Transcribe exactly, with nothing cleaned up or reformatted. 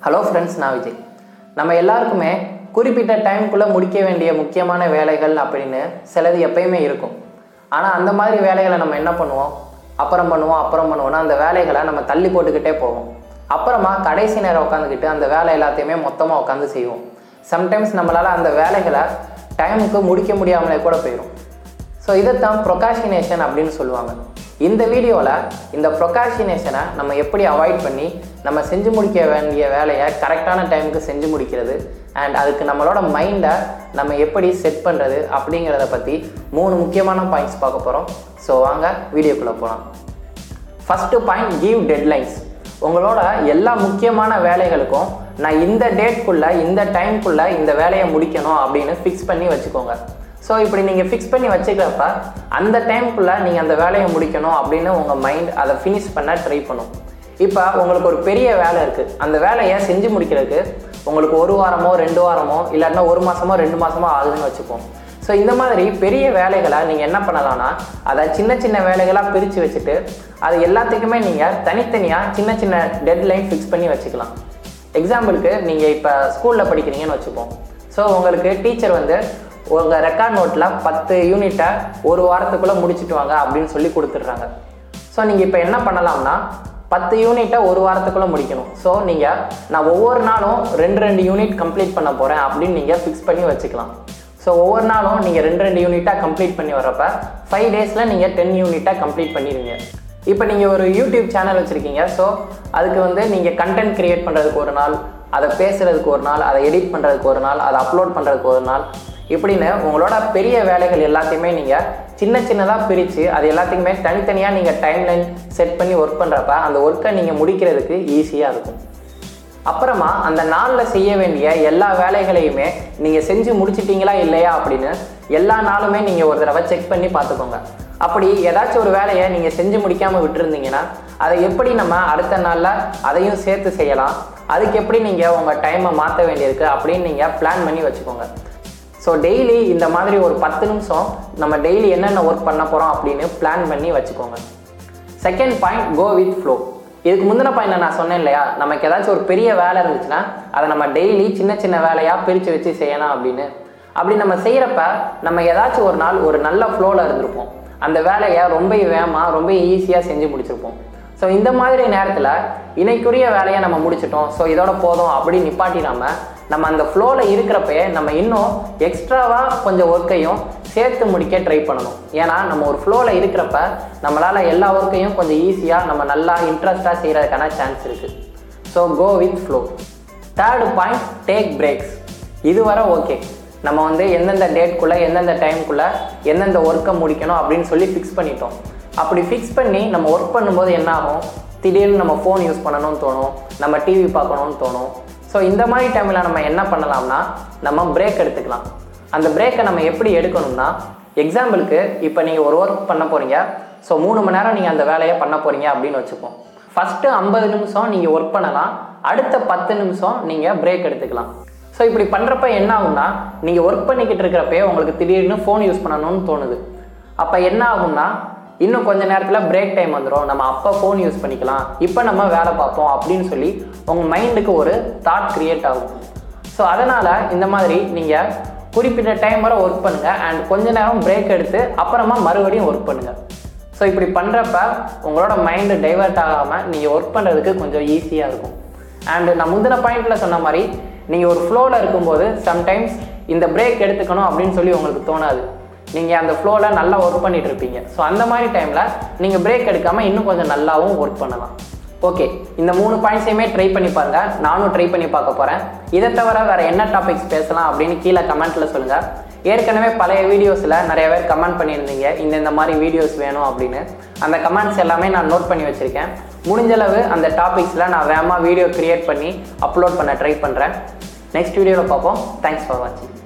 Hello friends, நான் விஜய். நம்ம எல்லாருக்குமே குறிப்பிட்ட டைமுக்குள்ளே முடிக்க வேண்டிய முக்கியமான வேலைகள் அப்படின்னு சிலது எப்பயுமே இருக்கும். ஆனால் அந்த மாதிரி வேலைகளை நம்ம என்ன பண்ணுவோம், அப்புறம் பண்ணுவோம் அப்புறம் பண்ணுவோம்னா அந்த வேலைகளை நம்ம தள்ளி போட்டுக்கிட்டே போவோம். அப்புறமா கடைசி நேரம் உட்காந்துக்கிட்டு அந்த வேலை எல்லாத்தையுமே மொத்தமாக உட்காந்து செய்வோம். சம்டைம்ஸ் நம்மளால் அந்த வேலைகளை டைமுக்கு முடிக்க முடியாமலே கூட போயிடும். ஸோ இதைத்தான் ப்ரொகாஷினேஷன் அப்படின்னு சொல்லுவாங்க. இந்த வீடியோவில் இந்த ப்ரொகாஷினேஷனை நம்ம எப்படி அவாய்ட் பண்ணி நம்ம செஞ்சு முடிக்க வேண்டிய வேலையை கரெக்டான டைமுக்கு செஞ்சு முடிக்கிறது அண்ட் அதுக்கு நம்மளோட மைண்டை நம்ம எப்படி செட் பண்ணுறது அப்படிங்கிறத பற்றி மூணு முக்கியமான பாயிண்ட்ஸ் பார்க்க போகிறோம். ஸோ வாங்க வீடியோக்குள்ளே போகலாம். First point, give deadlines. உங்களோட எல்லா முக்கியமான வேலைகளுக்கும் நான் இந்த டேட்குள்ளே இந்த டைம்குள்ளே இந்த வேலையை முடிக்கணும் அப்படின்னு ஃபிக்ஸ் பண்ணி வச்சுக்கோங்க. ஸோ இப்படி நீங்கள் ஃபிக்ஸ் பண்ணி வச்சுக்கிறப்ப அந்த டைமுக்குள்ளே நீங்கள் அந்த வேலையை முடிக்கணும் அப்படின்னு உங்கள் மைண்ட் அதை ஃபினிஷ் பண்ண ட்ரை பண்ணும். இப்போ உங்களுக்கு ஒரு பெரிய வேலை இருக்குது, அந்த வேலையை செஞ்சு முடிக்கிறதுக்கு உங்களுக்கு ஒரு வாரமோ ரெண்டு வாரமோ இல்லாட்டினா ஒரு மாதமோ ரெண்டு மாதமோ ஆகுதுன்னு வச்சுப்போம். ஸோ இந்த மாதிரி பெரிய வேலைகளை நீங்கள் என்ன பண்ணலாம்னா அதை சின்ன சின்ன வேலைகளாக பிரித்து வச்சுட்டு அது எல்லாத்துக்குமே நீங்கள் தனித்தனியாக சின்ன சின்ன டெட்லைன் ஃபிக்ஸ் பண்ணி வச்சுக்கலாம். எக்ஸாம்பிளுக்கு நீங்கள் இப்போ ஸ்கூலில் படிக்கிறீங்கன்னு வச்சுப்போம். ஸோ உங்களுக்கு டீச்சர் வந்து உங்கள் ரெக்கார்ட் நோட்டில் பத்து யூனிட்டை ஒரு வாரத்துக்குள்ளே முடிச்சுட்டு வாங்க அப்படின்னு சொல்லி கொடுத்துட்றாங்க. ஸோ நீங்கள் இப்போ என்ன பண்ணலாம்னா பத்து யூனிட்டை ஒரு வாரத்துக்குள்ளே முடிக்கணும். ஸோ நீங்கள் நான் ஒவ்வொரு நாளும் ரெண்டு ரெண்டு யூனிட் கம்ப்ளீட் பண்ண போகிறேன் அப்படின்னு நீங்கள் ஃபிக்ஸ் பண்ணி வச்சுக்கலாம். ஸோ ஒவ்வொரு நாளும் நீங்கள் ரெண்டு ரெண்டு யூனிட்டாக கம்ப்ளீட் பண்ணி வரப்போ ஃபைவ் டேஸில் நீங்கள் டென் யூனிட்டாக கம்ப்ளீட் பண்ணிடுவீங்க. இப்போ நீங்கள் ஒரு யூடியூப் சேனல் வச்சுருக்கீங்க. ஸோ அதுக்கு வந்து நீங்கள் கண்டென்ட் க்ரியேட் பண்ணுறதுக்கு ஒரு நாள், அதை பேசுகிறதுக்கு ஒரு நாள், அதை எடிட் பண்ணுறதுக்கு ஒரு நாள், அதை அப்லோட் பண்ணுறதுக்கு ஒரு நாள், இப்படின்னு உங்களோட பெரிய வேலைகள் எல்லாத்தையுமே நீங்கள் சின்ன சின்னதாக பிரித்து அது எல்லாத்துக்குமே தனித்தனியாக நீங்கள் டைம்லைன் செட் பண்ணி ஒர்க் பண்ணுறப்ப அந்த ஒர்க்கை நீங்கள் முடிக்கிறதுக்கு ஈஸியாக இருக்கும். அப்புறமா அந்த நாளில் செய்ய வேண்டிய எல்லா வேலைகளையுமே நீங்கள் செஞ்சு முடிச்சிட்டிங்களா இல்லையா அப்படின்னு எல்லா நாளுமே நீங்கள் ஒரு தடவை செக் பண்ணி பார்த்துக்கோங்க. அப்படி ஏதாச்சும் ஒரு வேலையை நீங்கள் செஞ்சு முடிக்காமல் விட்டுருந்தீங்கன்னா அதை எப்படி நம்ம அடுத்த நாளில் அதையும் சேர்த்து செய்யலாம், அதுக்கு எப்படி நீங்கள் உங்கள் டைமை மாற்ற வேண்டியிருக்கு அப்படின்னு நீங்கள் பிளான் பண்ணி வச்சுக்கோங்க. ஸோ டெய்லி இந்த மாதிரி ஒரு பத்து நிமிஷம் நம்ம டெய்லி என்னென்ன ஒர்க் பண்ண போகிறோம் அப்படின்னு பிளான் பண்ணி வச்சுக்கோங்க. Second point, go with flow. இதுக்கு முந்தின பாயிண்ட் நான் சொன்னேன் இல்லையா, நமக்கு ஏதாச்சும் ஒரு பெரிய வேலை இருந்துச்சுன்னா அதை நம்ம டெய்லி சின்ன சின்ன வேலையாக பிரித்து வச்சு செய்யலாம் அப்படின்னு. அப்படி நம்ம செய்கிறப்ப நம்ம ஏதாச்சும் ஒரு நாள் ஒரு நல்ல ஃப்ளோவில் இருந்திருப்போம், அந்த வேலையை ரொம்ப வேகமாக ரொம்ப ஈஸியாக செஞ்சு முடிச்சிருப்போம். ஸோ இந்த மாதிரி நேரத்தில் இன்னைக்குரிய வேலையை நம்ம முடிச்சிட்டோம், ஸோ இதோட போதும் அப்படின்னு நிப்பாட்டிடாமல் நம்ம அந்த ஃப்ளோவில் இருக்கிறப்பே நம்ம இன்னும் எக்ஸ்ட்ராவாக கொஞ்சம் ஒர்க்கையும் சேர்த்து முடிக்க ட்ரை பண்ணணும். ஏன்னா நம்ம ஒரு ஃப்ளோவில் இருக்கிறப்ப நம்மளால் எல்லா ஒர்க்கையும் கொஞ்சம் ஈஸியாக நம்ம நல்லா இன்ட்ரெஸ்டாக செய்கிறதுக்கான சான்ஸ் இருக்குது. So go with flow. Third point, take breaks. இதுவரை ஓகே, நம்ம வந்து எந்தெந்த டேட்குள்ளே எந்தெந்த டைமுக்குள்ளே எந்தெந்த ஒர்க்கை முடிக்கணும் அப்படின்னு சொல்லி ஃபிக்ஸ் பண்ணிட்டோம். அப்படி ஃபிக்ஸ் பண்ணி நம்ம ஒர்க் பண்ணும்போது என்ன ஆகும், திடீர்னு நம்ம ஃபோன் யூஸ் பண்ணணும்னு தோணும், நம்ம டிவி பார்க்கணும்னு தோணும். ஸோ இந்த மாதிரி டைமில் நம்ம என்ன பண்ணலாம்னா நம்ம பிரேக் எடுத்துக்கலாம். அந்த பிரேக்கை நம்ம எப்படி எடுக்கணும்னா, எக்ஸாம்பிளுக்கு இப்போ நீங்கள் ஒரு ஒர்க் பண்ண போகிறீங்க. ஸோ மூணு மணி நேரம் நீங்கள் அந்த வேலையை பண்ண போகிறீங்க அப்படின்னு வச்சுப்போம். ஃபஸ்ட்டு ஐம்பது நிமிஷம் நீங்கள் ஒர்க் பண்ணலாம், அடுத்த பத்து நிமிஷம் நீங்கள் பிரேக் எடுத்துக்கலாம். ஸோ இப்படி பண்ணுறப்ப என்ன ஆகும்னா, நீங்கள் ஒர்க் பண்ணிக்கிட்டு இருக்கிறப்பே உங்களுக்கு திடீர்னு ஃபோன் யூஸ் பண்ணணும்னு தோணுது. அப்போ என்ன ஆகும்னா இன்னும் கொஞ்சம் நேரத்தில் பிரேக் டைம் வந்துடும், நம்ம அப்போ ஃபோன் யூஸ் பண்ணிக்கலாம், இப்போ நம்ம வேலை பார்ப்போம் அப்படின்னு சொல்லி உங்கள் மைண்டுக்கு ஒரு தாட் க்ரியேட் ஆகும். ஸோ அதனால் இந்த மாதிரி நீங்கள் குறிப்பிட்ட டைம் வரை ஒர்க் பண்ணுங்கள் அண்ட் கொஞ்சம் நேரம் பிரேக் எடுத்து அப்புறமா மறுபடியும் ஒர்க் பண்ணுங்கள். ஸோ இப்படி பண்ணுறப்ப உங்களோட மைண்டு டைவர்ட் ஆகாமல் நீங்கள் ஒர்க் பண்ணுறதுக்கு கொஞ்சம் ஈஸியாக இருக்கும். அண்டு நான் முந்தின பாயிண்டில் சொன்ன மாதிரி நீங்கள் ஒரு ஃப்ளோவில் இருக்கும்போது சம்டைம்ஸ் இந்த பிரேக் எடுத்துக்கணும் அப்படின்னு சொல்லி உங்களுக்கு தோணாது, நீங்கள் அந்த ஃப்ளோவில் நல்லா ஒர்க் பண்ணிட்டு இருப்பீங்க. ஸோ அந்த மாதிரி டைமில் நீங்கள் பிரேக் எடுக்காமல் இன்னும் கொஞ்சம் நல்லாவும் ஒர்க் பண்ணலாம். ஓகே, இந்த மூணு பாயிண்ட்ஸையுமே ட்ரை பண்ணி பாருங்கள், நானும் ட்ரை பண்ணி பார்க்க போகிறேன். இதை தவிர வேறு என்ன டாபிக்ஸ் பேசலாம் அப்படின்னு கீழே கமெண்ட்டில் சொல்லுங்கள். ஏற்கனவே பழைய வீடியோஸில் நிறைய பேர் கமெண்ட் பண்ணியிருந்தீங்க இந்த இந்த மாதிரி வீடியோஸ் வேணும் அப்படின்னு. அந்த கமெண்ட்ஸ் எல்லாமே நான் நோட் பண்ணி வச்சுருக்கேன். முடிஞ்சளவு அந்த டாபிக்ஸில் நான் வேகமாக வீடியோ க்ரியேட் பண்ணி அப்லோட் பண்ண ட்ரை பண்ணுறேன். நெக்ஸ்ட் வீடியோவில் பார்ப்போம். தேங்க்ஸ் ஃபார் வாட்சிங்.